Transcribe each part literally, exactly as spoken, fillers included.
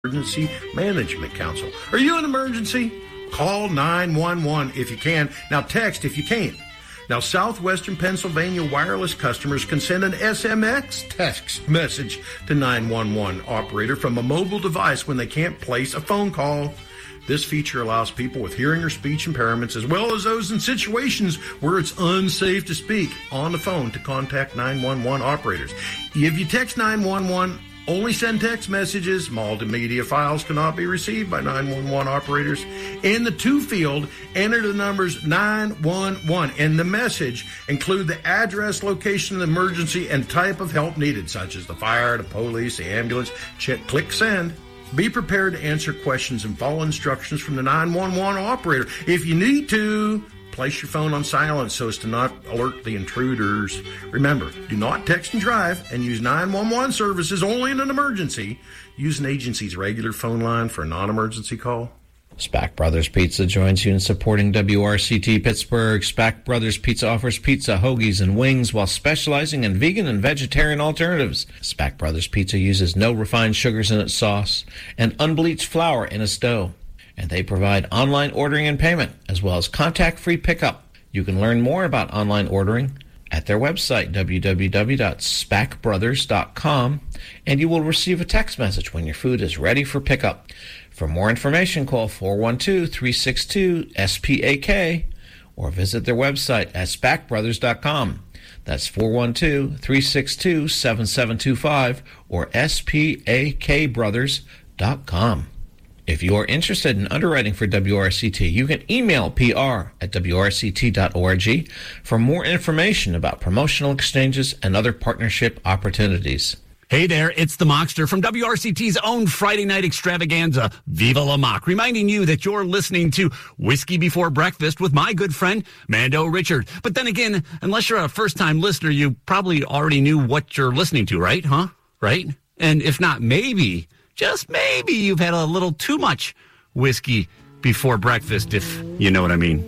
Emergency Management Council. Are you an emergency? Call nine one one if you can. Now text if you can't. Now, Southwestern Pennsylvania wireless customers can send an S M S text message to nine one one operator from a mobile device when they can't place a phone call. This feature allows people with hearing or speech impairments, as well as those in situations where it's unsafe to speak on the phone, to contact nine one one operators. If you text nine one one, only send text messages. Multimedia files cannot be received by nine one one operators. In the to field, enter the numbers nine one one. In the message, include the address, location of the emergency, and type of help needed, such as the fire, the police, the ambulance. Check, click send. Be prepared to answer questions and follow instructions from the nine one one operator. If you need to, place your phone on silent so as to not alert the intruders. Remember, do not text and drive, and use nine one one services only in an emergency. Use an agency's regular phone line for a non-emergency call. Spack Brothers Pizza joins you in supporting W R C T Pittsburgh. Spack Brothers Pizza offers pizza, hoagies, and wings while specializing in vegan and vegetarian alternatives. Spack Brothers Pizza uses no refined sugars in its sauce and unbleached flour in its dough. And they provide online ordering and payment, as well as contact-free pickup. You can learn more about online ordering at their website, w w w dot spack brothers dot com, and you will receive a text message when your food is ready for pickup. For more information, call four one two, three six two, S P A K or visit their website at spack brothers dot com. That's four one two, three six two, seven seven two five or S P A K brothers dot com. If you are interested in underwriting for W R C T, you can email P R at W R C T dot org for more information about promotional exchanges and other partnership opportunities. Hey there, it's the Mockster from W R C T's own Friday night extravaganza, Viva La Mock, reminding you that you're listening to Whiskey Before Breakfast with my good friend, Mando Richard. But then again, unless you're a first-time listener, you probably already knew what you're listening to, right? Huh? Right? And if not, maybe, just maybe you've had a little too much whiskey before breakfast, if you know what I mean.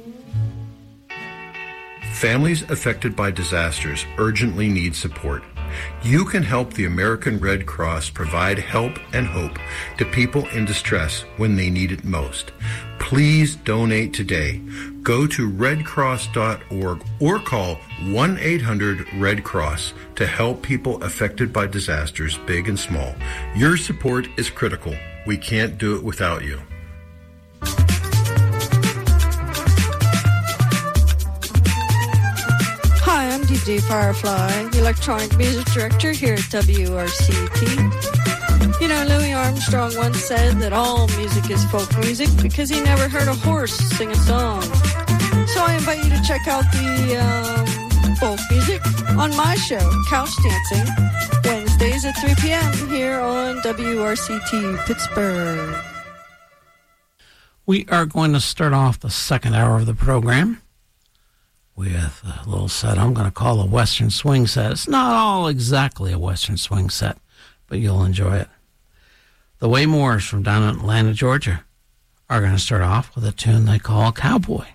Families affected by disasters urgently need support. You can help the American Red Cross provide help and hope to people in distress when they need it most. Please donate today. Go to red cross dot org or call one eight hundred red cross to help people affected by disasters, big and small. Your support is critical. We can't do it without you. Hi, I'm D J Firefly, the electronic music director here at W R C T. You know, Louis Armstrong once said that all music is folk music because he never heard a horse sing a song. So I invite you to check out the um, folk music on my show, Couch Dancing, Wednesdays at three p.m. here on W R C T Pittsburgh. We are going to start off the second hour of the program with a little set I'm going to call a Western Swing set. It's not all exactly a Western Swing set, but you'll enjoy it. The Waymoors from down in Atlanta, Georgia, are going to start off with a tune they call Cowboy.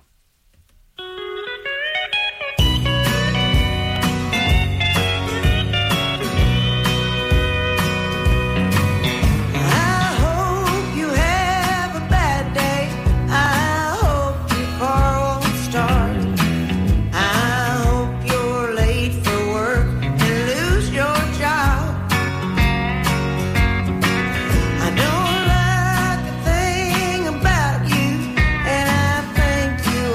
I don't like a thing about you, and I think you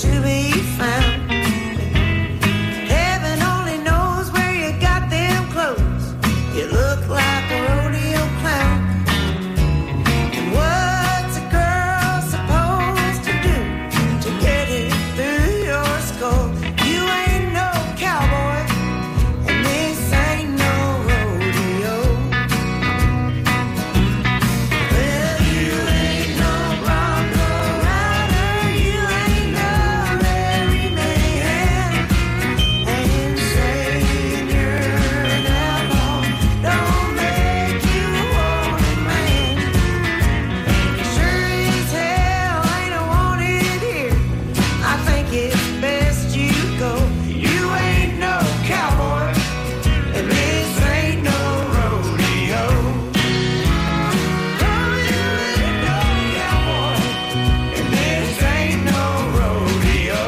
to be found. Heaven only knows where you got them clothes. You look like a rodeo clown. And what's a girl supposed to do to get it through your skull? You ain't no cowboy, and this ain't no rodeo. Well, you ain't no Bronco rider, you ain't no Larry Man, and saying you're an outlaw don't make you a wanted man. You sure as hell ain't a wanted here. I think it's best you go. You ain't no cowboy, and this ain't no rodeo. Oh, you ain't no cowboy, and this ain't no rodeo.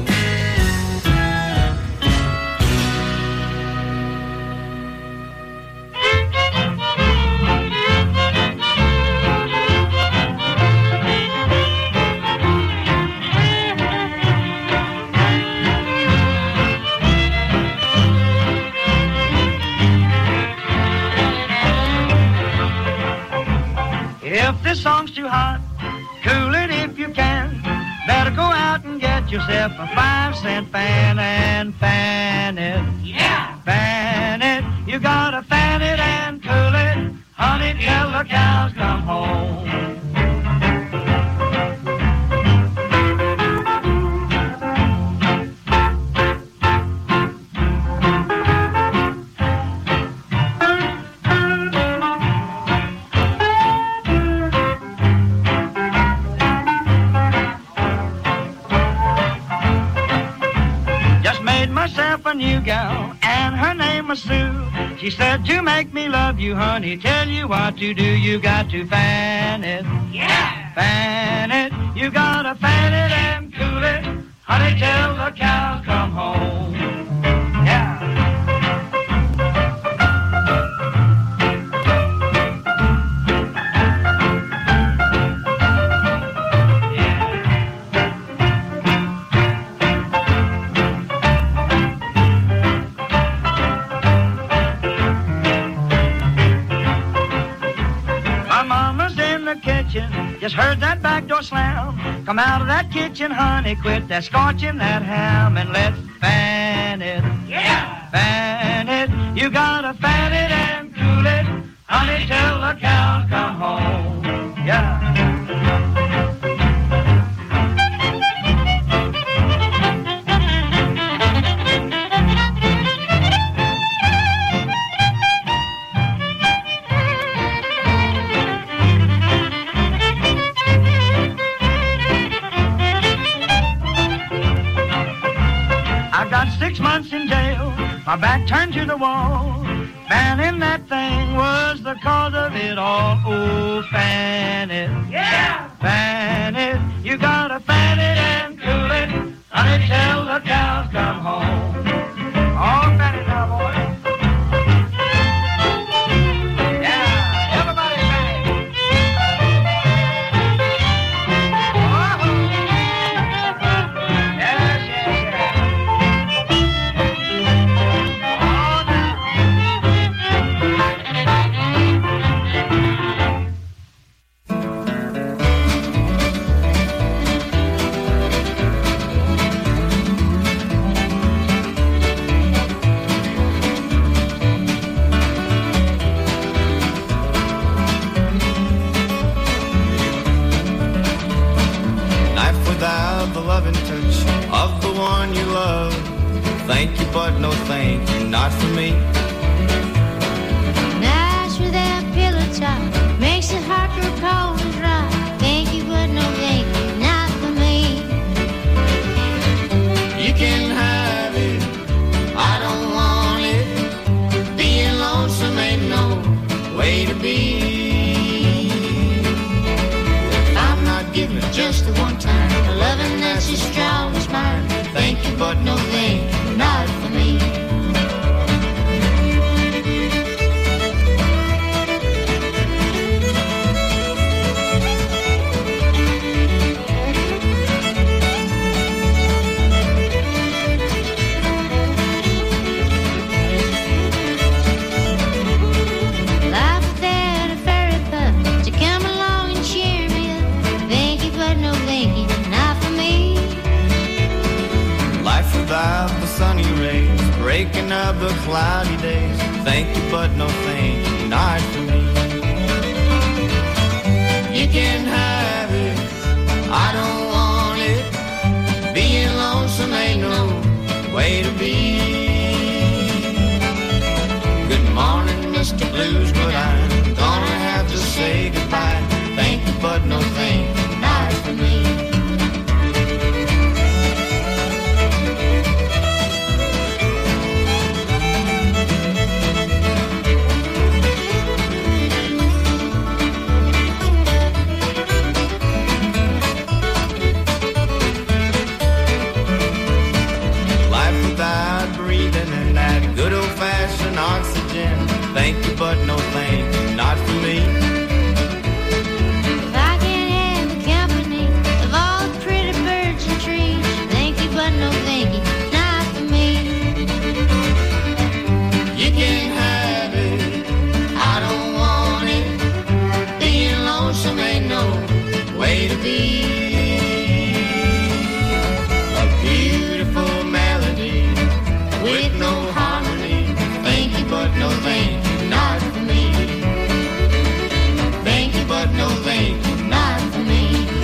If this song's too hot, cool it if you can. Better go out and get yourself a five cent fan and fan it. Yeah! Fan it. You gotta fan it and cool it, honey, till the cows come home. Just made myself a new gal, and her name was Sue. She said, to make me love you, honey, tell you what to do. You got to fan it. Yeah! Fan it. You gotta fan it and cool it, honey, till the cows come home. Yeah! My mama's in the kitchen, just heard that back door slam. Come out of that kitchen, honey, quit that scorching that ham, and let's fan it. Yeah! Fan it. You gotta fan it and cool it, honey, till the cows come home. Yeah! I got six months in jail, my back turned to the wall. Fanning that thing was the cause of it all. Oh, fan it. Yeah! Fan it. You gotta fan it and cool it, honey, till the cows come home. Oh, fan it now, boy. Yeah, everybody fan it. Oh, yes, yes, yes. Oh, now. Life without the loving touch of the one you love. Thank you, but no thank you, not for me. Nights without pillow talk makes the heart grow cold and dry. Thank you, but no thank you, not for me. You can have it, I don't want it. Being lonesome ain't no way to be. If I'm not giving it just the one time, the loving that's as strong as mine. Thank you, but no thank you, not for me. without the sunny rays, breaking up the cloudy days. Thank you, but no thank you, not for me. You can have it, I don't want it. Being lonesome ain't no way to be. Good morning, Mister Blues, but I'm gonna have to say goodbye. Thank you, but no thank you, not for me. Good old-fashioned oxygen. Thank you, but no thank you, not for me. If I can't have the company of all the pretty birds and trees, thank you, but no thank you, not for me. You can have it, I don't want it. Being lonesome ain't no way to be. A beautiful melody with no harmony. Thank you, but no thank you, not for me. Thank you, but no thank you, not for me.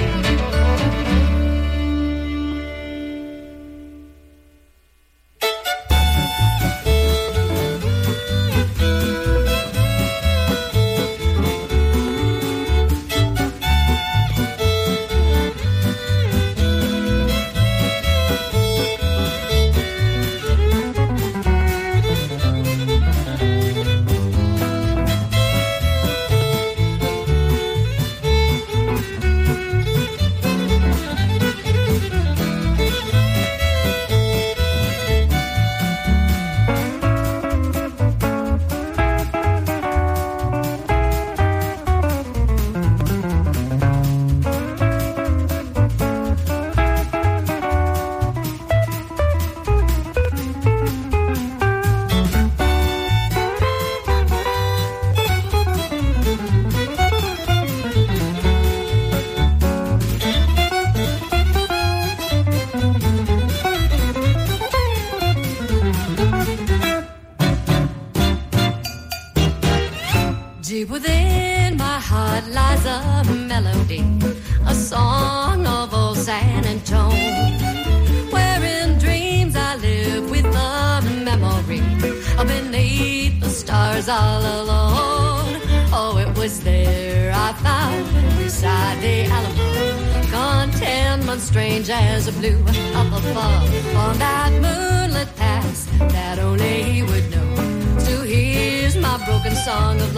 Deep within my heart lies a melody, a song of old San Antone, where in dreams I live with the memory of beneath the stars all alone. Oh, it was there I found beside the Alamo contentment strange as a blue up above on that moonlit pass that only he would know. So here's my broken song of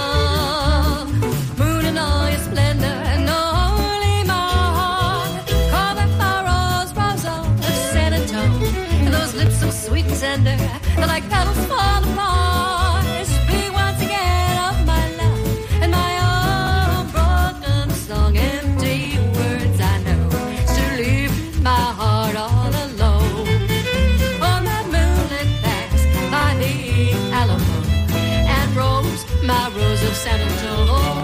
love. Moon in all your splendor and only my heart. Call that my rose, rose of San Antone. And those lips so sweet and tender, they're like petals fall apart. Speak once again of my love and my own broken song. Empty words I know still leave my heart all alone. On that moonlit pass by the Alamo, and rose my rose of San Antone.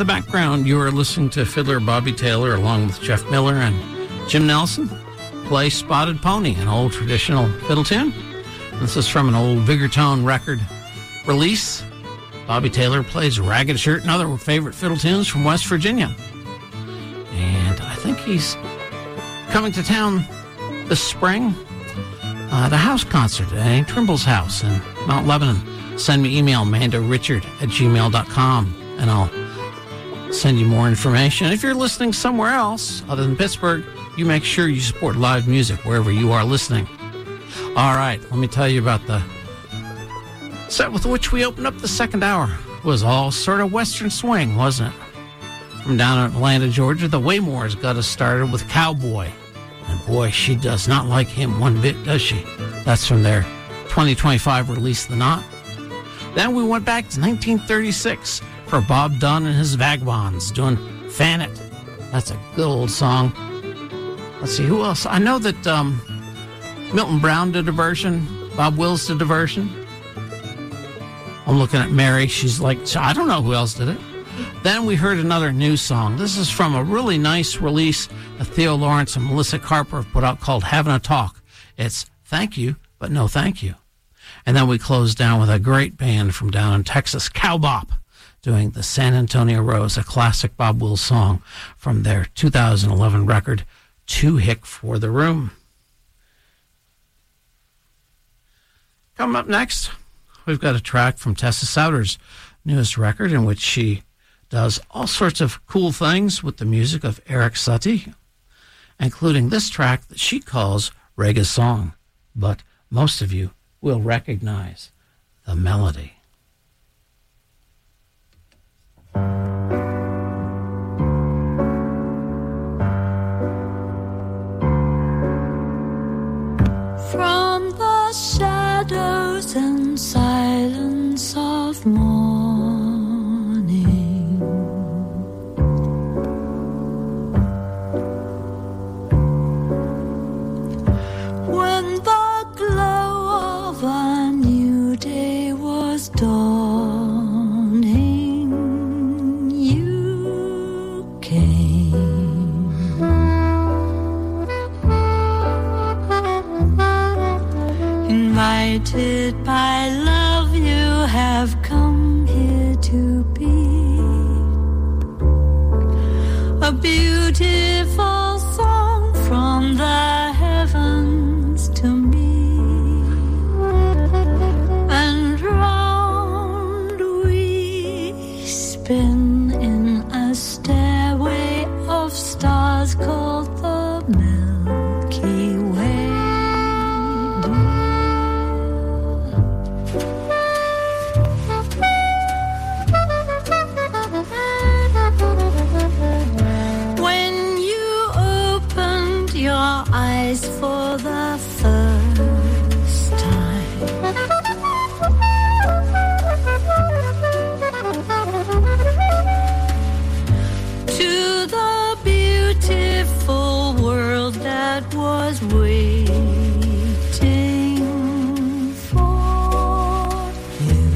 background, you are listening to fiddler Bobby Taylor along with Jeff Miller and Jim Nelson play Spotted Pony, an old traditional fiddle tune. This is from an old Vigortone record release. Bobby Taylor plays Ragged Shirt and other favorite fiddle tunes from West Virginia. And I think he's coming to town this spring at a house concert at Annie Trimble's house in Mount Lebanon. Send me email, mandorichard at gmail dot com, and I'll send you more information. If you're listening somewhere else other than Pittsburgh, you make sure you support live music wherever you are listening. All right, let me tell you about the set with which we opened up the second hour. It was all sort of Western swing, wasn't it? From down in Atlanta, Georgia, the Waymores got us started with Cowboy. And boy, she does not like him one bit, does she? That's from their twenty twenty-five release, The Knot. Then we went back to nineteen thirty-six for Bob Dunn and his Vagabonds doing Fan It. That's a good old song. Let's see, who else? I know that um, Milton Brown did a version. Bob Wills did a version. I'm looking at Mary. She's like, I don't know who else did it. Then we heard another new song. This is from a really nice release that Theo Lawrence and Melissa Carper have put out called Having a Talk. It's thank you, but no thank you. And then we closed down with a great band from down in Texas, Cowbop, doing the San Antonio Rose, a classic Bob Wills song from their two thousand eleven record, Too Hick for the Room. Coming up next, we've got a track from Tessa Souders' newest record in which she does all sorts of cool things with the music of Eric Satie, including this track that she calls Reggae Song, but most of you will recognize the melody. From the shadows and silence of morning, when the glow of a new day was dawning, you came. Invited by love, you have come here to be a beautiful song from the heavens to me, and round we spin in a stairway of stars called the Milky Way. When you opened your eyes for the first time, to the beautiful world that was waiting for you,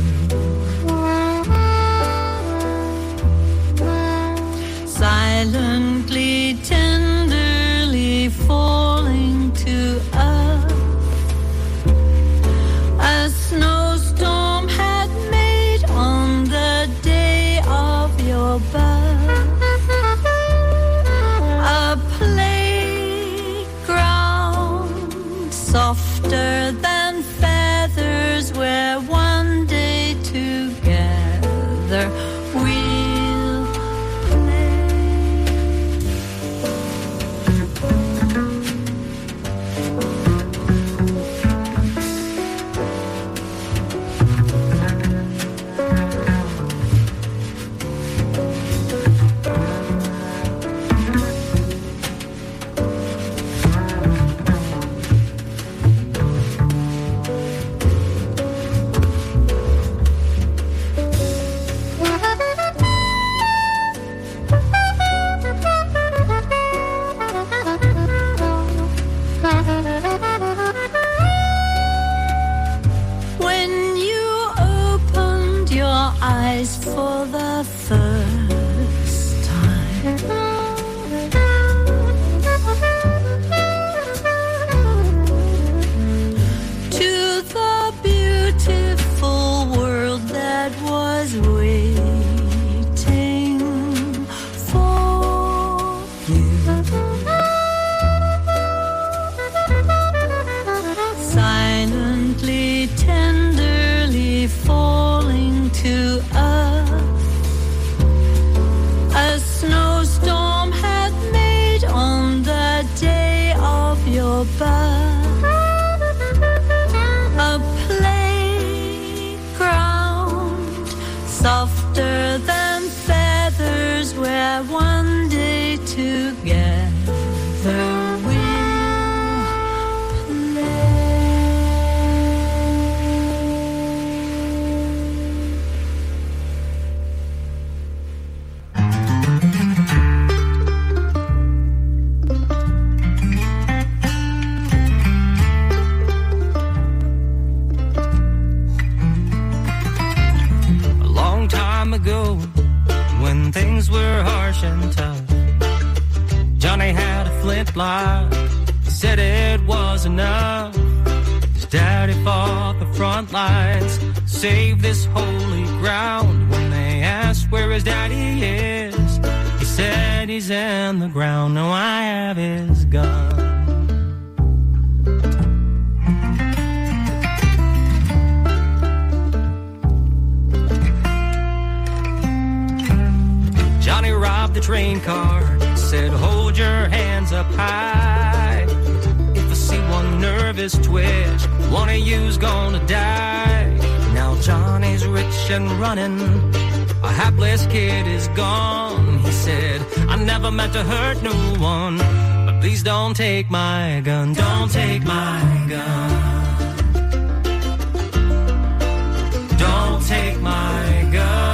silently, tenderly falling to earth, a snowstorm had made on the day of your birth, a playground softer than feathers where one day together we'll play. above, a playground softer than feathers where one day together we'll ago, when things were harsh and tough, Johnny had a flintlock. He said it was enough. His daddy fought the front lines, saved this holy ground. When they asked where his daddy is, he said he's in the ground. Now I have his gun. Johnny robbed the train car, said hold your hands up high. If I see one nervous twitch, one of you's gonna die. Now Johnny's rich and running, a hapless kid is gone. He said, I never meant to hurt no one, but please don't take my gun, don't take my gun. Don't take my gun.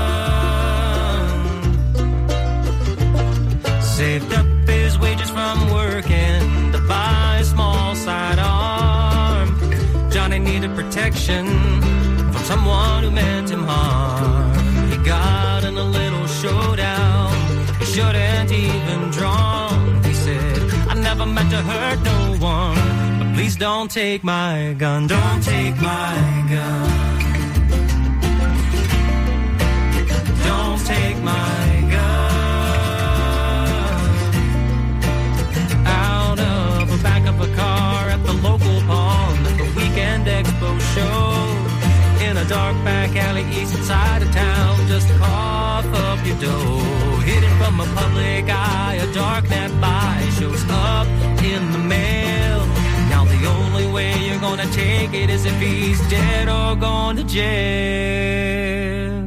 Saved up his wages from working to buy a small sidearm. Johnny needed protection from someone who meant him harm. He got in a little showdown he shouldn't even drawn. He said, I never meant to hurt no one, but please don't take my gun, don't take my gun. Don't take my gun. Back of a car at the local pond at the weekend expo show. In a dark back alley east side of town, just cough up your dough. Hidden from a public eye, a dark net buy shows up in the mail. Now the only way you're gonna take it is if he's dead or gone to jail.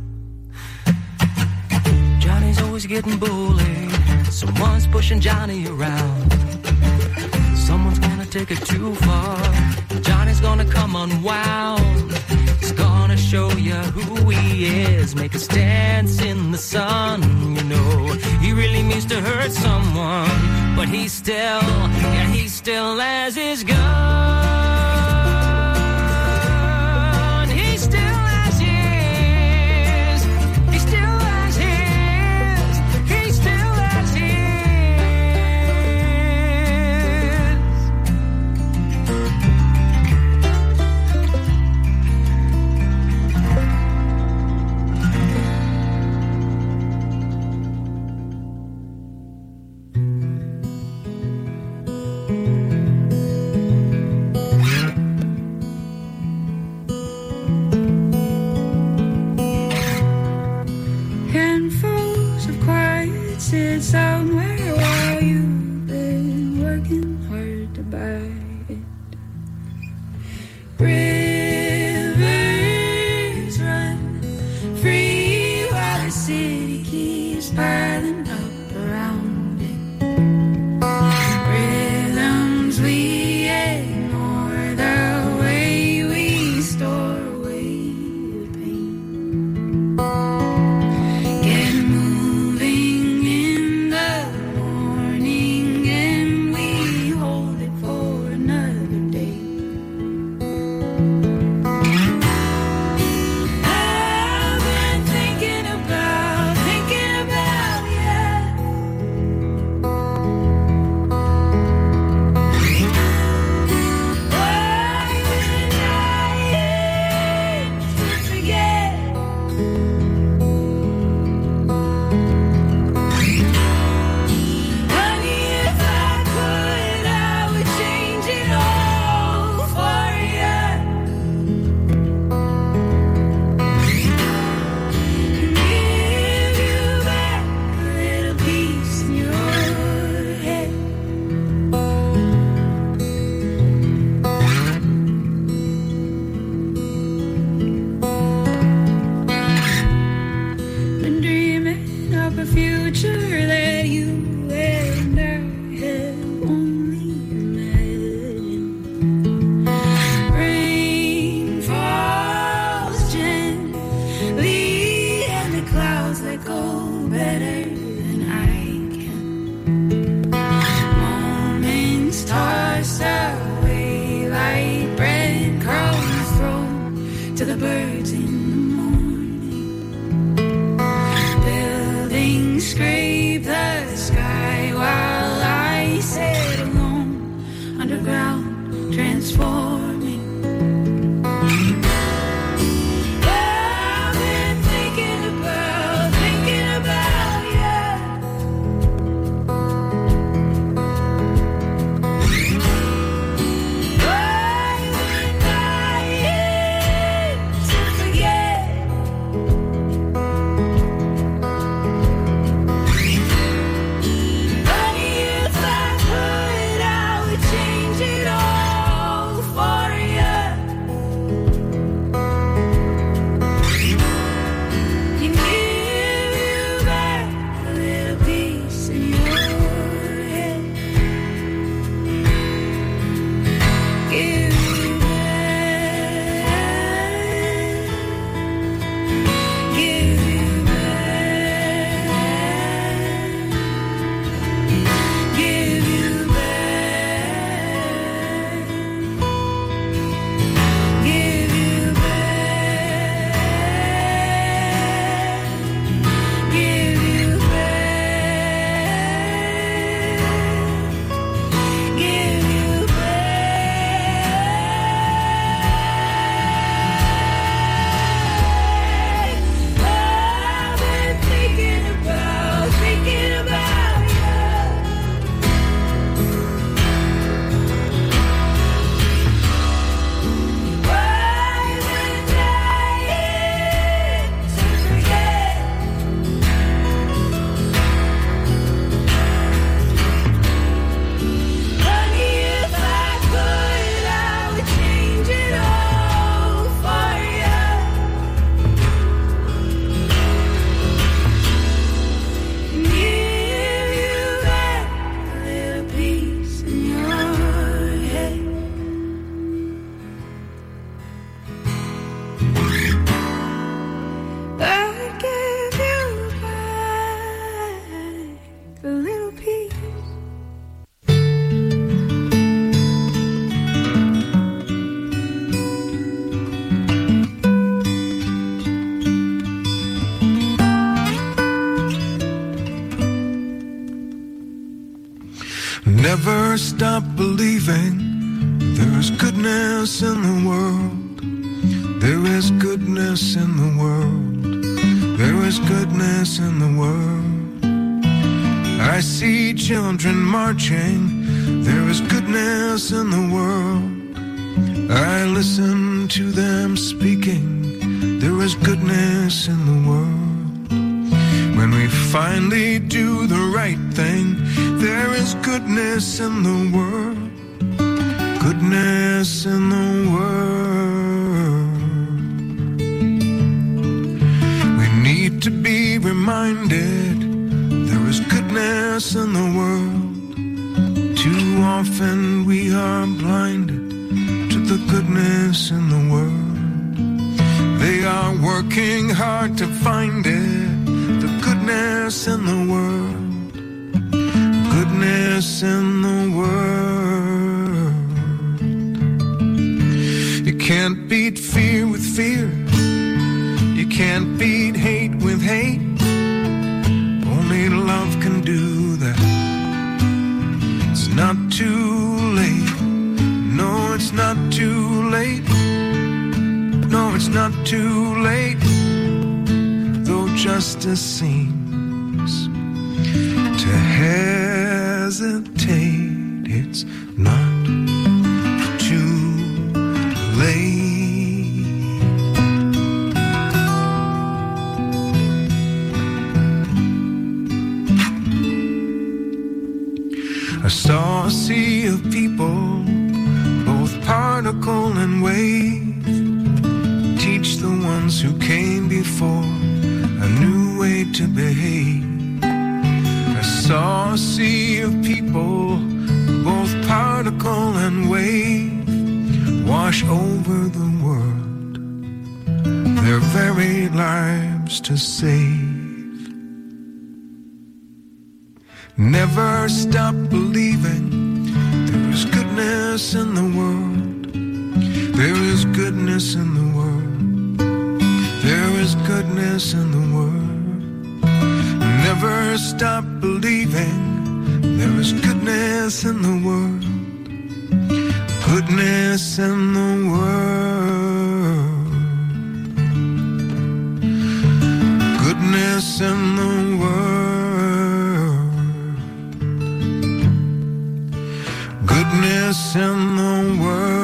Johnny's always getting bullied, someone's pushing Johnny around. Someone's gonna take it too far. Johnny's gonna come unwound. He's gonna show you who he is, make a stance in the sun. You know, he really means to hurt someone, but he still, yeah, he still has his gun. He still has his. He still has his. He still has his. Sit somewhere while you've been working hard to buy it. Rivers run free while the city keeps piling up around it. Rhythms we ignore, the way we store away the pain. Get moving in the morning and we hold it for tossed away like breadcrumbs thrown to the birds in the morning. Buildings scrape the sky while I sit alone underground, transforming. I've been thinking about, thinking about you. Why would I hate to forget? Funny if I could, I would change it all for you. And give you back a little piece in your head. Give you back, give you back, give you back, give you back, give you back, give you back. I've been thinking about, thinking about you. Why would I hate to forget? Funny if I could, I would change it all for you. Give you back a little piece in your head. I'd give you back a little piece. Never stop believing there is goodness in the world. There is goodness in the world. There is goodness in the world. I see children marching. There is goodness in the world. I listen to them speaking. There is goodness in the world. When we finally do the right thing, there is goodness in the world. Goodness in the world. We need to be reminded there is goodness in the world. Too often we are blinded to the goodness in the world. They are working hard to find it, the goodness in the world. Goodness in the world. You can't beat fear with fear. You can't beat hate with hate. Only love can do that. It's not too late. No, it's not too late. No, it's not too late. Though justice seems to hesitate, it's not too late. I saw a sea of people, both particle and wave. Teach the ones who came before a new way to behave. I saw a sea of people, both particle and wave, wash over the world, their very lives to save. Never stop believing there is goodness goodness in the world. There is goodness in the world. There is goodness in the world. Never stop believing. There is goodness in the world. Goodness in the world. Goodness in the world. Goodness in the world.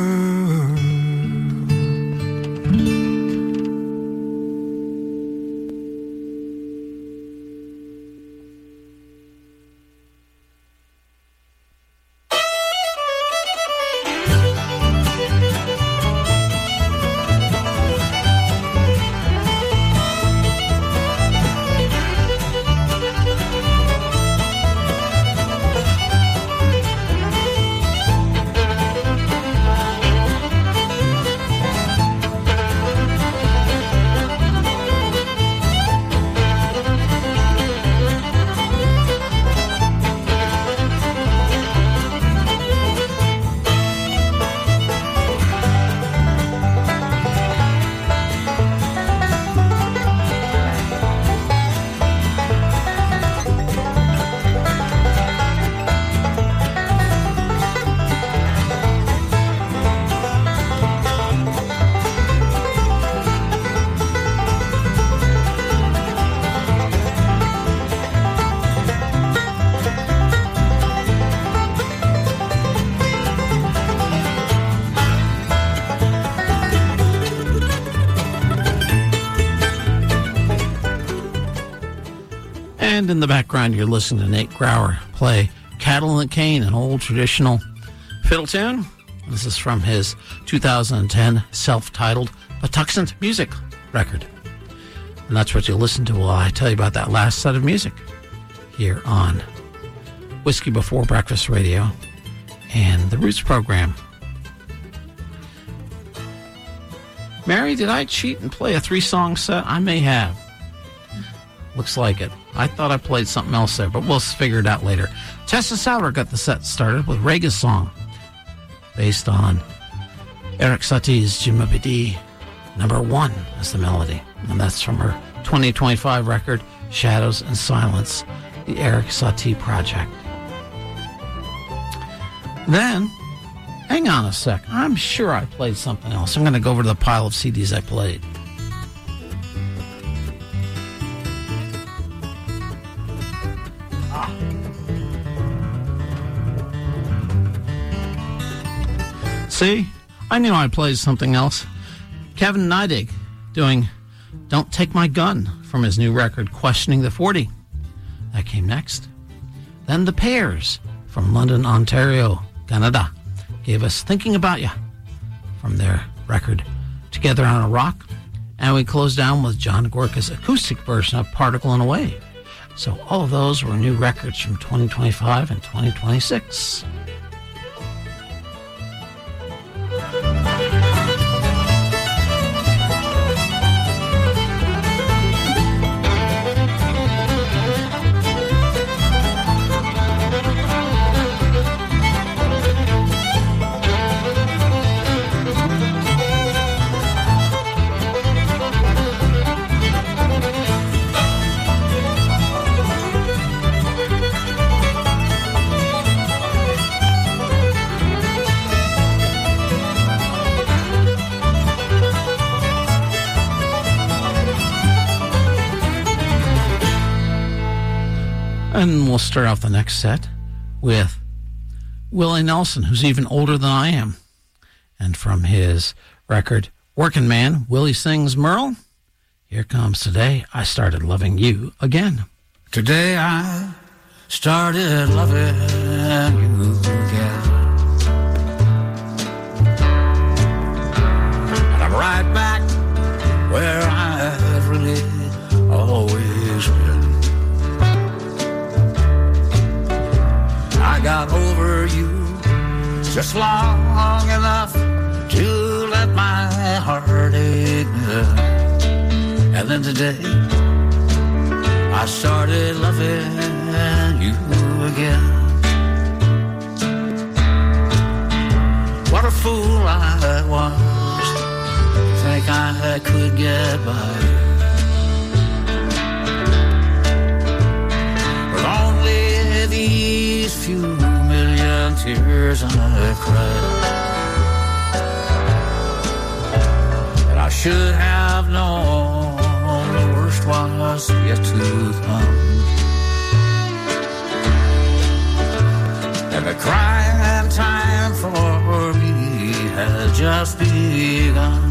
And in the background, you're listening to Nate Grauer play Cattle and Cane, an old traditional fiddle tune. This is from his two thousand ten self-titled Patuxent Music record. And that's what you'll listen to while I tell you about that last set of music here on Whiskey Before Breakfast Radio and the Roots program. Mary, did I cheat and play a three-song set? I may have. Looks like it. I thought I played something else there, but we'll figure it out later. Tessa Sauer got the set started with Rega's song, based on Eric Satie's Jimabidi. Number one is the melody, and that's from her twenty twenty-five record, Shadows and Silence, the Eric Satie Project. Then, hang on a sec. I'm sure I played something else. I'm going to go over to the pile of C Ds I played. See, I knew I played something else. Kevin Neidig doing Don't Take My Gun from his new record, Questioning the forty. That came next. Then The Pears from London, Ontario, Canada, gave us Thinking About Ya from their record, Together on a Rock. And we closed down with John Gorka's acoustic version of Particle in a Wave. So all of those were new records from twenty twenty-five and twenty twenty-six. And we'll start off the next set with Willie Nelson, who's even older than I am. And from his record, Working Man, Willie sings Merle. Here comes Today I Started Loving You Again. Today I started loving you again. And I'm right back where I've really always been. I got over you just long enough to let my heart ache. And then today I started loving you again. I was, think I could get by with only these few million tears I've cried. And I should have known the worst was yet to come, and the crying time for me had just begun.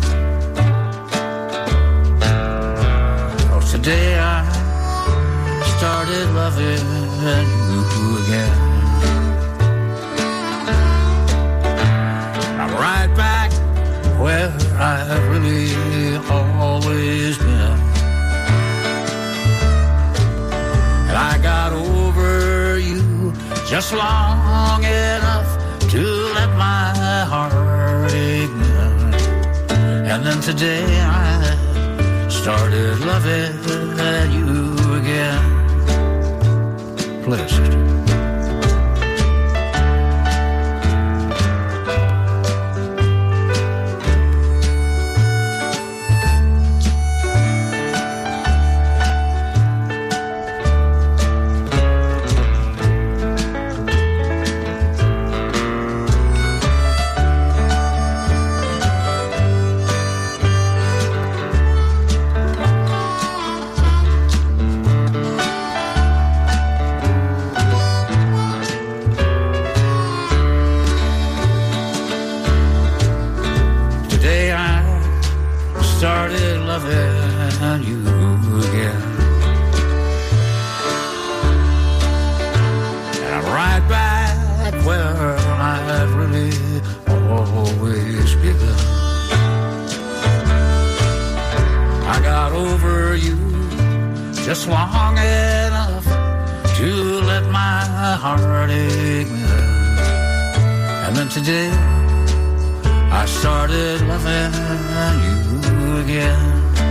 Oh, today I started loving you again. I'm right back where I've really always been, and I got over you just long enough to let my heart ignite. And then today I started loving you again. Play it, sister. Just long enough to let my heart ignite. And then today I started loving you again.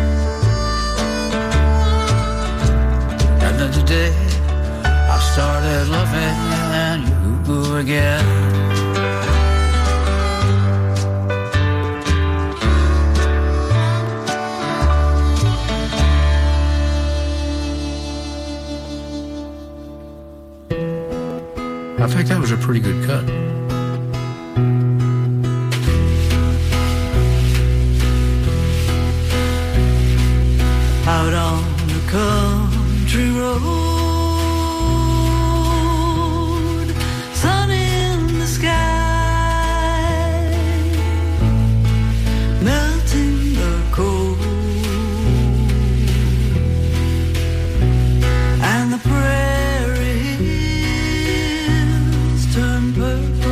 And then today I started loving you again. I think that was a pretty good cut. Out on the country road, sun in the sky, melting the cold, and the prairie turn purple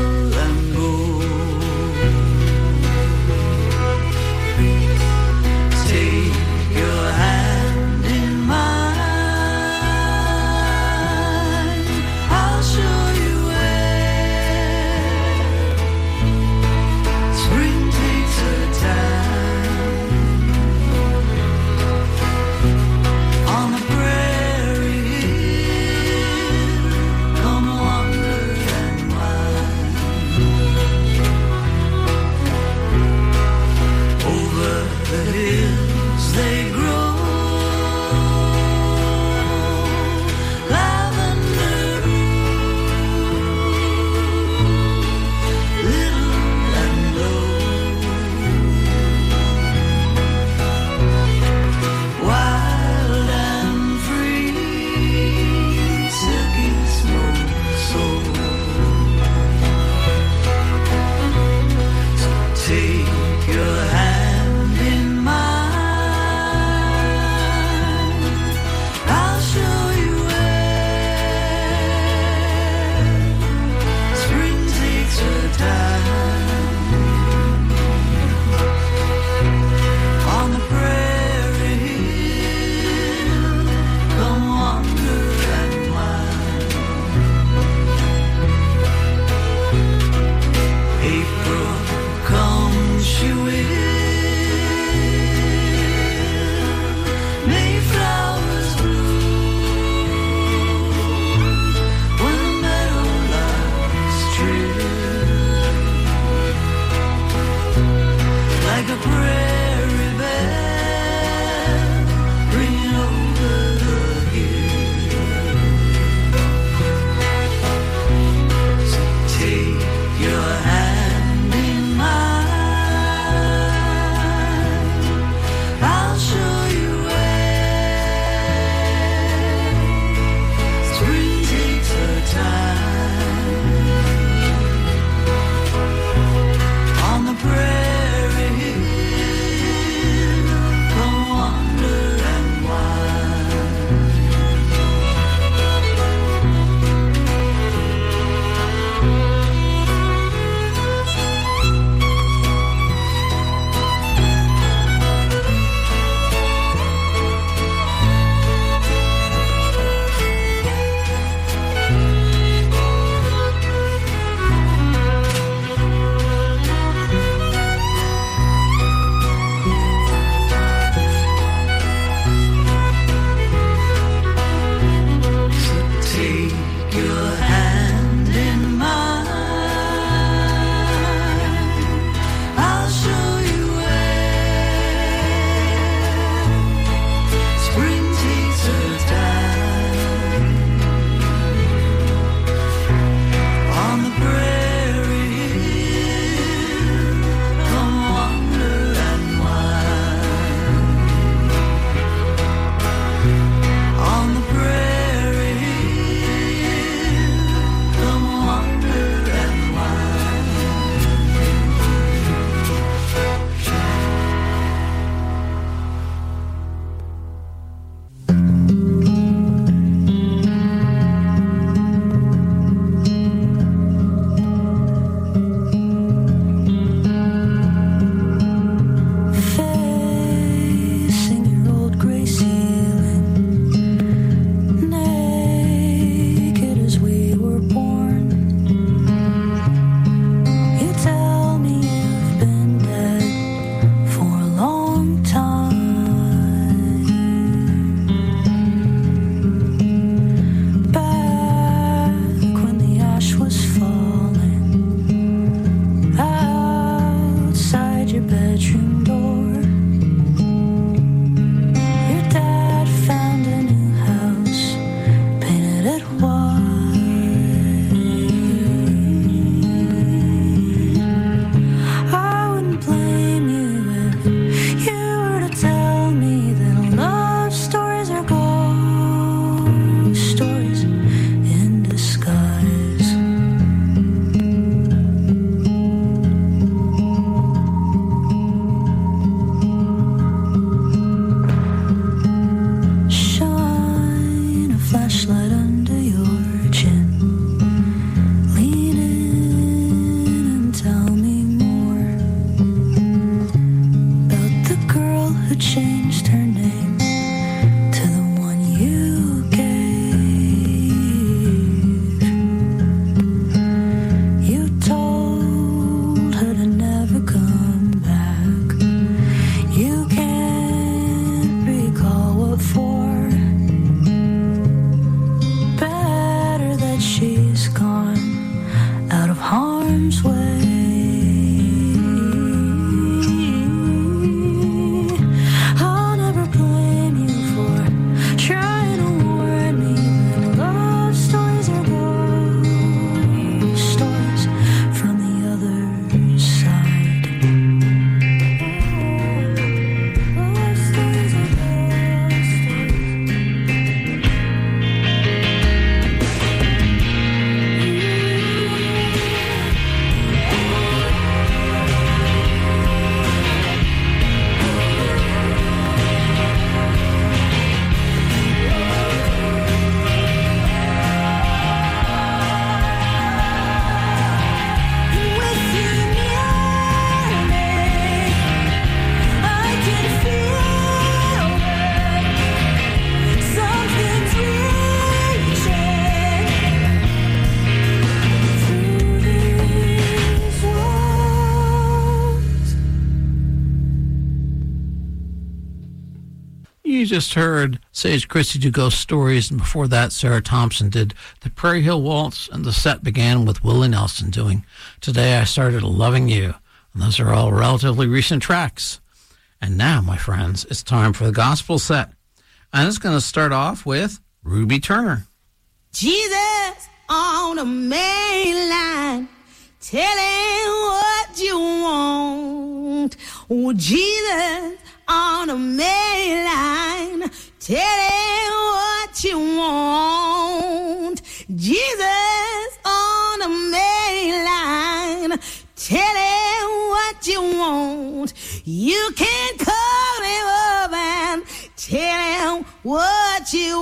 just heard Sage Christie do Ghost Stories, and before that, Sarah Thompson did the Prairie Hill Waltz, and the set began with Willie Nelson doing Today I Started Loving You. And those are all relatively recent tracks. And now, my friends, it's time for the gospel set. And it's going to start off with Ruby Turner. Jesus on the main line, tell him what you want. Oh, Jesus on the main line, tell him what you want. Jesus on the main line, tell him what you want. You can call him up and tell him what you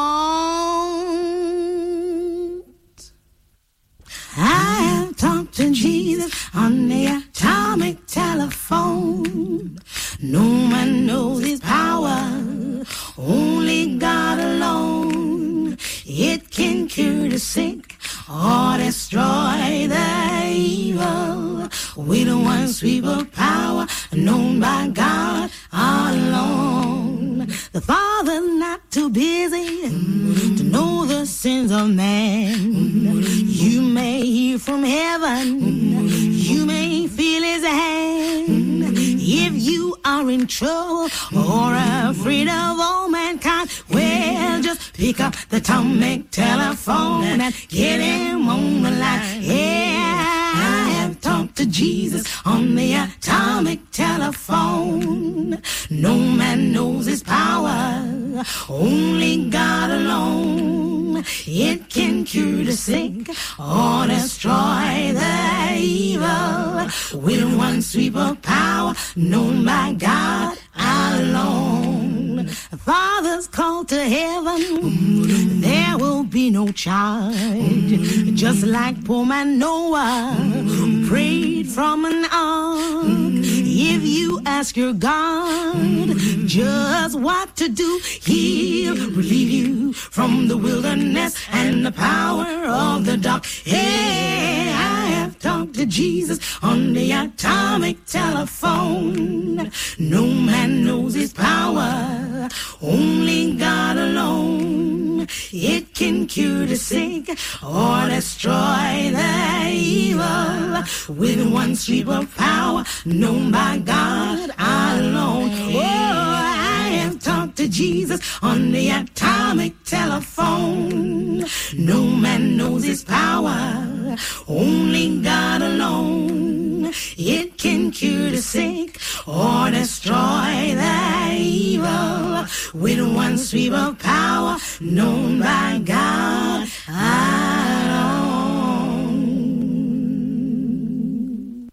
want. I have talked to Jesus on the atomic telephone. No man knows his power, only God alone. It can cure the sick or destroy the evil with one sweep of power known by God alone. The Father's not too busy to know the sins of man. You may hear from heaven, you may feel his hand. If you are in trouble or afraid of all mankind, well, just pick up the atomic telephone and get him on the line. Yeah, I have talked to Jesus on the atomic telephone. No man knows his power, only God alone. It can cure the sick or destroy the evil with one sweep of power known by God alone. Fathers call to heaven, there will be no charge. Just like poor man Noah prayed from an ark. If you ask your God just what to do, he'll relieve you from the wilderness and the power of the dark. Hey, I have talked to Jesus on the atomic telephone. No man knows his power, only God alone. It can cure the sick or destroy the evil with one sweep of power known by God alone. Oh, I have talked to Jesus on the atomic telephone. No man knows his power, only God alone. It can cure the sick or destroy the evil with one sweep of power known by God alone.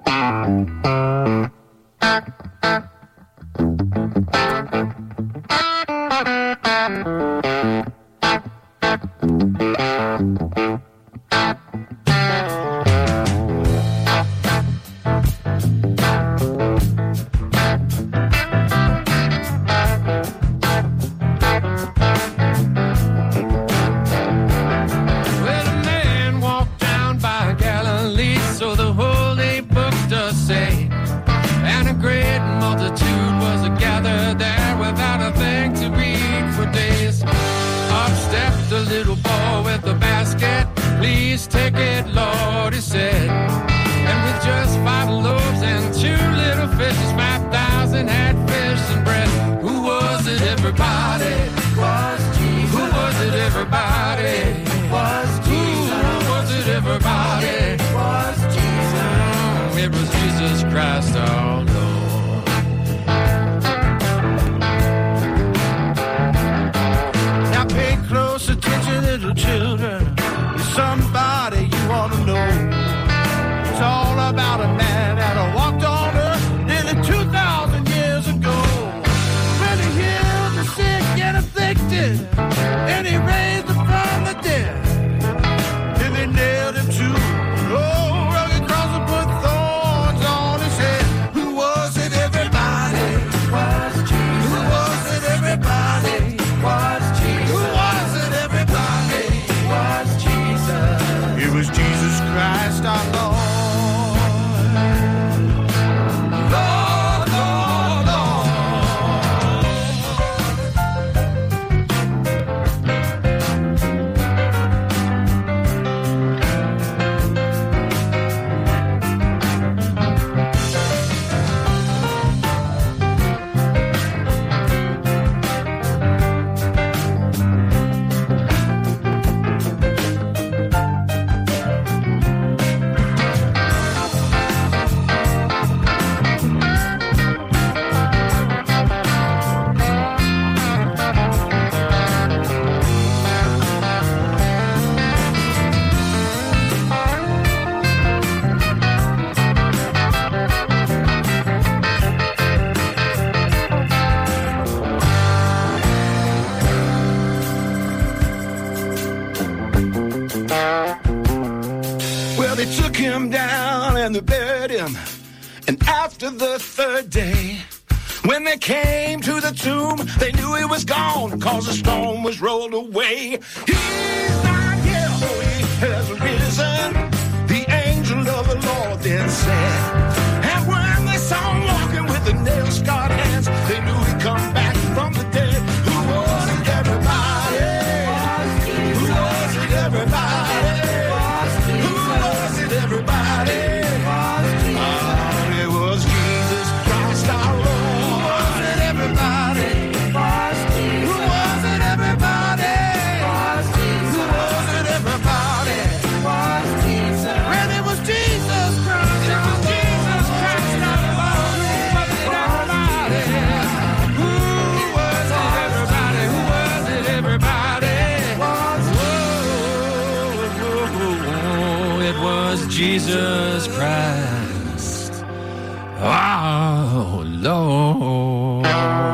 Please take it, Lord, he said. And with just five loaves and two little fishes, five thousand had fish and bread. Who was it, everybody? Was Jesus. Who was it, everybody? Was Jesus. Who was it, everybody? Was Jesus. It was Jesus Christ, our Lord. Now pay close attention, little children. Somebody you ought to know. It's all about a man that walked on earth nearly two thousand years ago. When he healed the sick and afflicted, and he raised them from the dead. And they nailed him to an old rugged cross and put thorns on his head. Who was it, everybody? Was Jesus. Who was it, everybody? Was Jesus. Who was it, everybody? Was Jesus. It was Jesus Christ our Lord. down and they buried him. And after the third day, when they came to the tomb, they knew he was gone, cause the stone was rolled away. He's not here, oh, he has risen, the angel of the Lord then said. And when they saw him walking with the nail-scarred hands, they knew he'd come back from the dead. Who was it, everybody? Who was it, everybody? Who was it, everybody? Jesus Christ. Oh, Lord.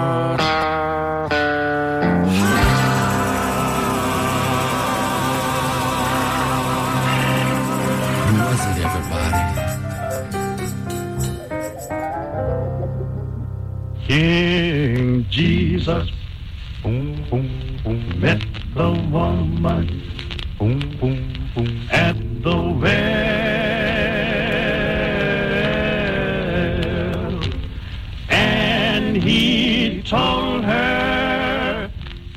Who was it, everybody? King Jesus, boom, boom, boom, met the woman, boom, boom, boom, at the well. He told her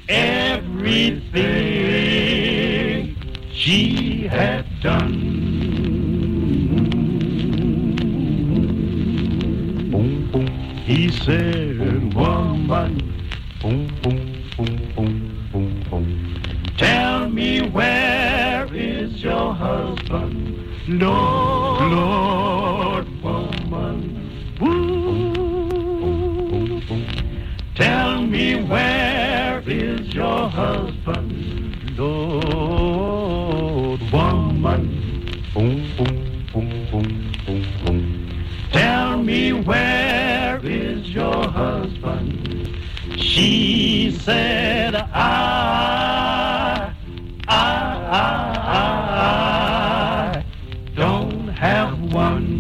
everything she had done. Boom, boom. He said, woman, boom, boom, boom, boom, boom, boom. Tell me, where is your husband? Lord, Lord, woman, woo. Tell me, where is your husband, Lord, woman? Boom, boom, boom, boom, boom, boom. Tell me, where is your husband? She said, I, I, I, I don't have one.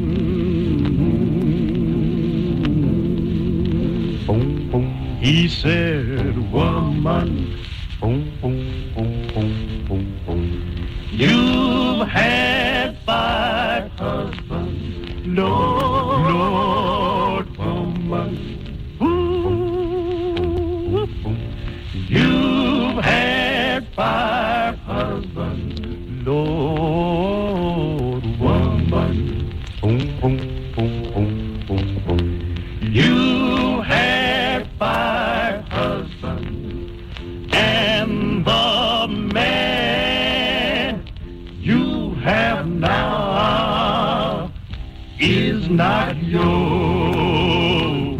He said, woman, boom, boom, boom, boom, boom, boom. You've had five husbands, Lord, Lord, woman. Ooh, you've had five husbands, Lord, woman. Boom, boom, boom, boom, boom, boom. You had five husbands, and the man you have now is not yours.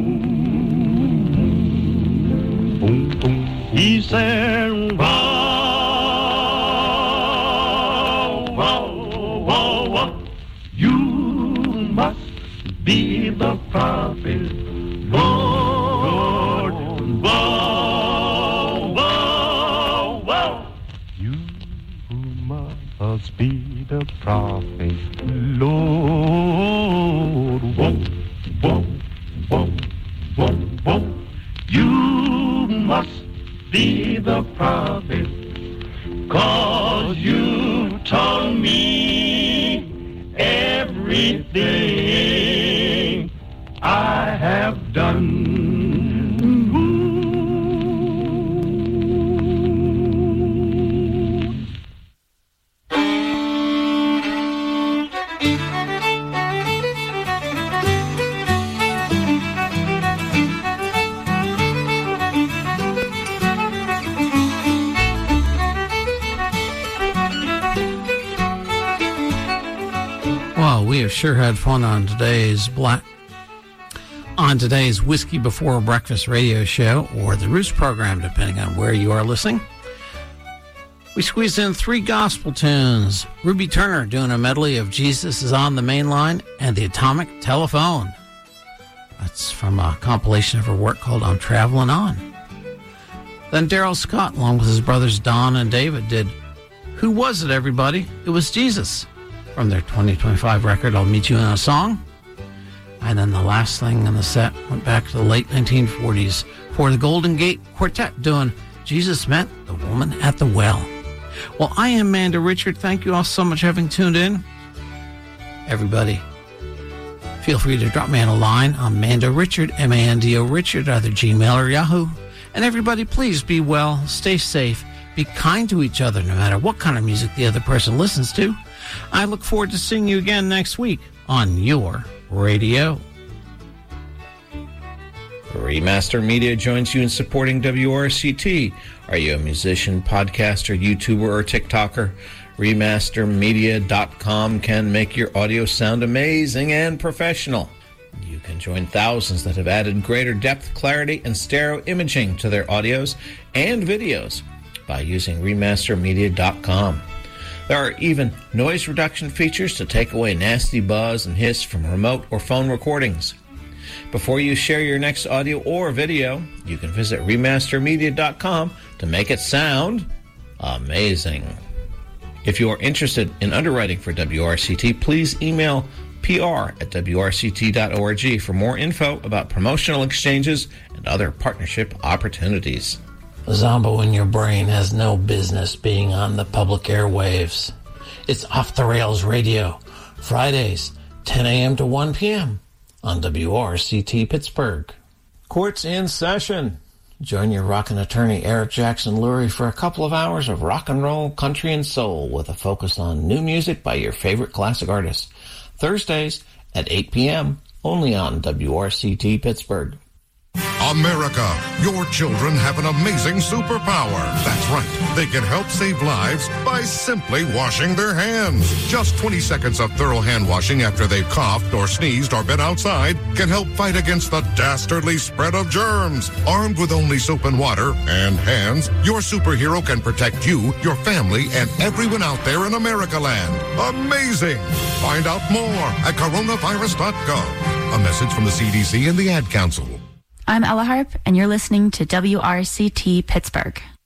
Boom, boom. He said, whoa, whoa, whoa, whoa. You must be the prophet, Lord, whoa, whoa, whoa. You must be the prophet, Lord, whoa, whoa, whoa, whoa, whoa. You must be the prophet, 'cause you told me everything I have done. Well, we have sure had fun on today's black on today's Whiskey Before Breakfast radio show, or the Roots program, depending on where you are listening. We squeezed in three gospel tunes. Ruby Turner doing a medley of Jesus is on the Main Line and the Atomic Telephone. That's from a compilation of her work called I'm Traveling On. Then Daryl Scott, along with his brothers Don and David, did Who Was It, Everybody? It Was Jesus. from their twenty twenty-five record, I'll Meet You in a Song. And then the last thing in the set went back to the late nineteen forties for the Golden Gate Quartet doing Jesus Met the Woman at the Well. Well, I am Mando Richard. Thank you all so much for having tuned in. Everybody, feel free to drop me on a line. I'm Mando Richard, M A N D O Richard, either Gmail or Yahoo. And everybody, please be well, stay safe, be kind to each other no matter what kind of music the other person listens to. I look forward to seeing you again next week on your radio. Remaster Media joins you in supporting W R C T. Are you a musician, podcaster, YouTuber, or TikToker? Remaster Media dot com can make your audio sound amazing and professional. You can join thousands that have added greater depth, clarity, and stereo imaging to their audios and videos by using Remaster Media dot com. There are even noise reduction features to take away nasty buzz and hiss from remote or phone recordings. Before you share your next audio or video, you can visit Remaster Media dot com to make it sound amazing. If you are interested in underwriting for W R C T, please email P R at W R C T dot org for more info about promotional exchanges and other partnership opportunities. Zombo in your brain has no business being on the public airwaves. It's Off the Rails Radio, Fridays, ten a.m. to one p.m. on W R C T Pittsburgh. Court's in session. Join your rockin' attorney Eric Jackson Lurie for a couple of hours of rock and roll, country, and soul with a focus on new music by your favorite classic artists. Thursdays at eight p.m. only on W R C T Pittsburgh. America, your children have an amazing superpower. That's right. They can help save lives by simply washing their hands. Just twenty seconds of thorough hand washing after they've coughed or sneezed or been outside can help fight against the dastardly spread of germs. Armed with only soap and water and hands, your superhero can protect you, your family, and everyone out there in America land. Amazing! Find out more at coronavirus dot gov. A message from the C D C and the Ad Council. I'm Ella Harp, and you're listening to W R C T Pittsburgh.